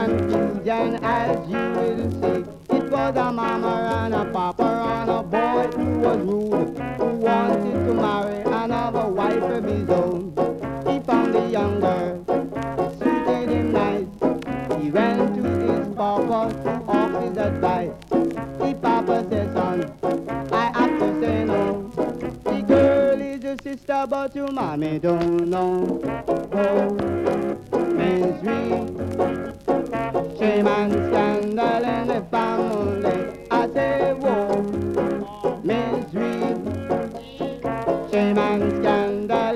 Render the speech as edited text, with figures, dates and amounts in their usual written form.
confusion, as you will see. It was a mama and a papa and a boy who was rude, who wanted to marry another wife of his own. He found the young girl, suited him nice. He went to his papa to ask his advice. The papa said, son, I have to say no. The girl is your sister, but your mommy don't know. Oh, misery, shame and scandal in the family. I say, whoa, misery, shame and scandal.